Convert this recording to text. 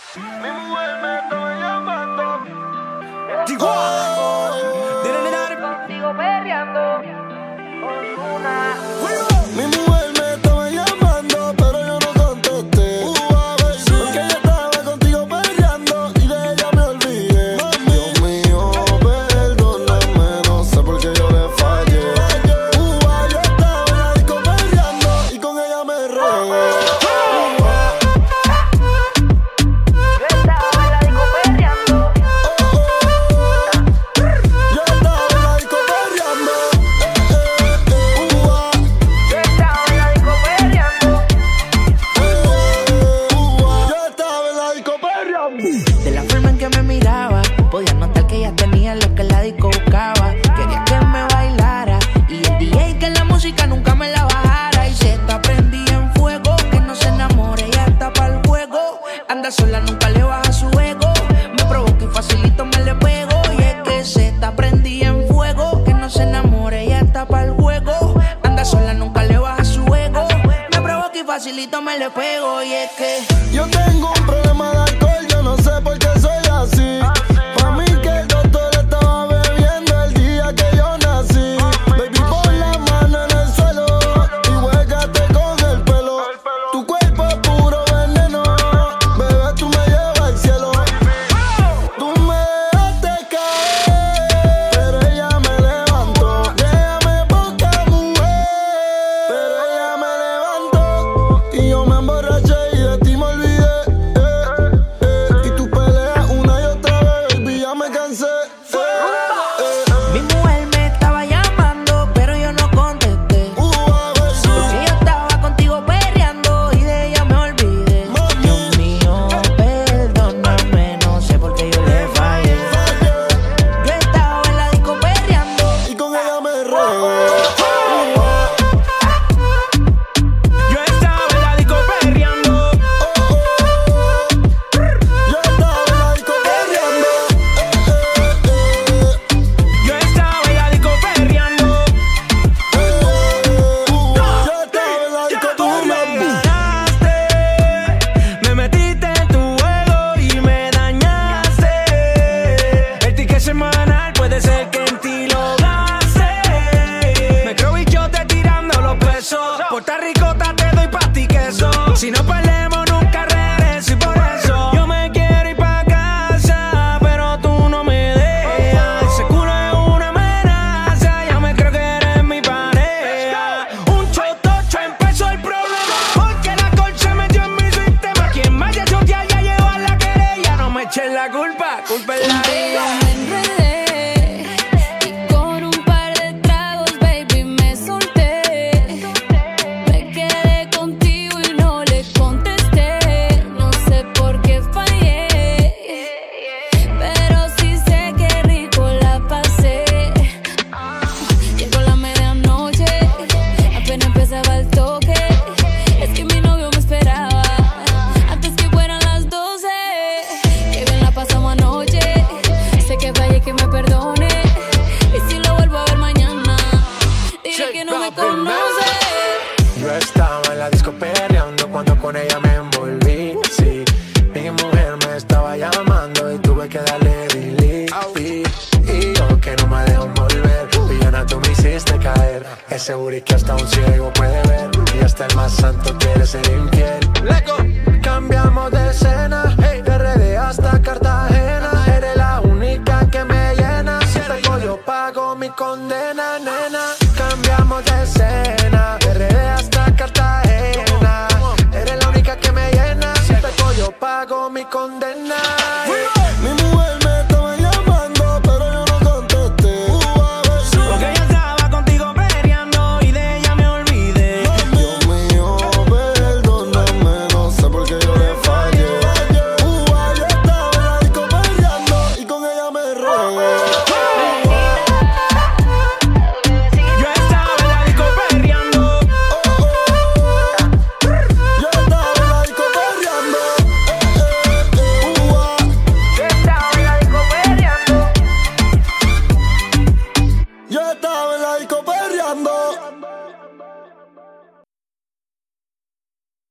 Mi mujer me estaba llamando. Contigo perreando. Ozuna. Mi mujer me estaba llamando, pero yo no contesté. Porque ella estaba contigo perreando y de ella me olvidé. Dios mío, perdóname, no sé por qué yo le fallé. Yo estaba en la disco perreando y con ella me regué. De la forma en que me miraba, podía notar que ella tenía lo que la disco buscaba. Quería que me bailara y el DJ que la música nunca me la bajara. Y se está prendida en fuego, que no se enamore, ella está pa'l juego. Anda sola, nunca le baja su ego. Me provoca y facilito me le pego. Y es que se está prendida en fuego, que no se enamore, ella está pa'l juego. Anda sola, nunca le baja su ego. Me provoca y facilito me le pego. Y es que yo tengo un problema de alcohol, yo no sé por qué soy así. Pa' mí que el doctor estaba bebiendo el día que yo nací. Baby, pon la mano en el suelo y huégate con el pelo. Tu cuerpo es puro veneno, bebé, tú me llevas al cielo. Tú me dejaste caer, pero ella me levantó. Déjame poca mujer, pero ella me levantó. Y yo me emborraché y de ti me olvidé. Y tú peleas una y otra vez, baby, ya me cansé. mi mujer me estaba llamando, pero yo no contesté. Porque yo estaba contigo perreando y de ella me olvidé. Dios mío, perdóname, no sé por qué yo le fallé. Yo estaba en la disco perreando Y con ella me regué. Yo estaba en la disco perreando. Yo estaba en la disco perreando. Yo estaba en la disco perreando. Yo estaba en la disco Tú me perreando. ganaste, me metiste en tu juego y me dañaste. El ticket semanal puede ser que en ti lo gaste. Me creo bichote tirando los pesos. Puerto Ricota te doy pa' ti queso. Si no perdemos nunca regreso y por eso yo me quiero ir pa' casa, pero tú no me dejas. Ese culo es una amenaza, ya me creo que eres mi pareja. Un chotocho empezó el problema, porque la alcohol se metió en mi sistema. Quien me haya choteado ya llevó a la querella. No me echen la culpa, culpa es la Contigo mía. me enredé y con un par de tragos, baby, me solté. Me quedé contigo y no le contesté. No sé por qué fallé, pero sí sé que rico la pasé. Llegó la medianoche, apenas empezaba el toque. Es que mi novio me esperaba antes que fueran las 12. Qué bien la pasamos anoche. Sé que fallé, que me perdone. Y si lo vuelvo a ver mañana, diré que no me conoce. Yo estaba en la disco perreando cuando con ella me envolví. Sí, mi mujer me estaba llamando y tuve que darle delete. Y yo que no me dejo volver, villana, tú me hiciste caer. Ese booty que hasta un ciego puede ver, y hasta el más santo quiere ser infiel. Cambiamos de escena, hey, de RD hasta Cartagena. Eres la única que me llena. Si pego yo pago mi condena, nena. Cambiamos de escena, de RD hasta Cartagena. Eres la única que me llena. Si pego yo pago mi condena.